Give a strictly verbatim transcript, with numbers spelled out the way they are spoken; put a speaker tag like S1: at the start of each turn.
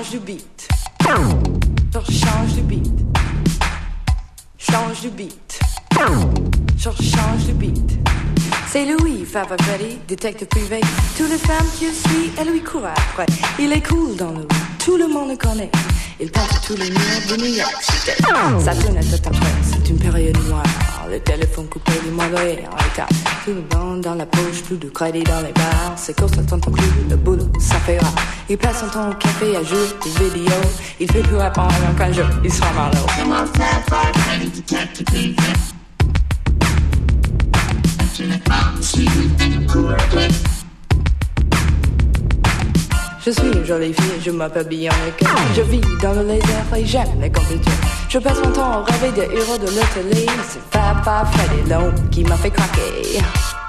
S1: change de beat. Je change de beat. Change de beat. Je change de beat. C'est Louis, Papa Freddy, détective privé. Toutes les femmes qu'il suit, elle lui court après. Il est cool dans le rue, tout le monde le connaît. Il peint tous les murs de New York City. Ça tourne à tête après, c'est une période noire. Le téléphone coupé, les mauvais en état. Tout le monde dans la poche, plus de crédit dans les bars. C'est cause ça tente plus, le boulot, ça fait rare. Il passe son temps au café à jouer des vidéos. Il fait plus répondre qu'un jour, il sera marlot. Je suis une jolie fille, je m'appelle Bianca. Je vis dans le laser et j'aime les computers. Je passe mon temps à rêver des héros de l'hôtellerie. C'est Papa Freddy l'homme qui m'a fait craquer.